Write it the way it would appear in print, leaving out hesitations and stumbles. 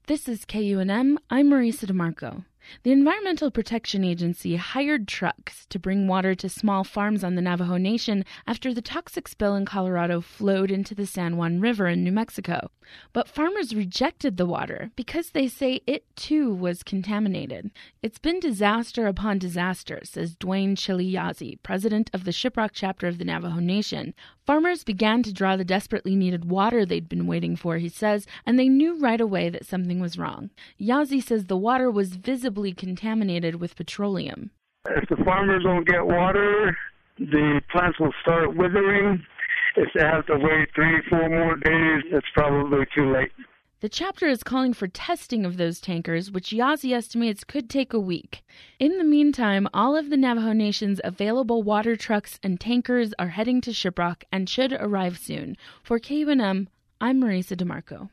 This is KUNM. I'm Marisa DeMarco. The Environmental Protection Agency hired trucks to bring water to small farms on the Navajo Nation after the toxic spill in Colorado flowed into the San Juan River in New Mexico. But farmers rejected the water because they say it too was contaminated. It's been disaster upon disaster, says Dwayne Chili Yazzie, president of the Shiprock chapter of the Navajo Nation. Farmers began to draw the desperately needed water they'd been waiting for, he says, and they knew right away that something was wrong. Yazzie says the water was visibly contaminated with petroleum. If the farmers don't get water, the plants will start withering. If they have to wait 3-4 more days, it's probably too late. The chapter is calling for testing of those tankers, which Yazzie estimates could take a week. In the meantime, all of the Navajo Nation's available water trucks and tankers are heading to Shiprock and should arrive soon. For KUNM, I'm Marisa DeMarco.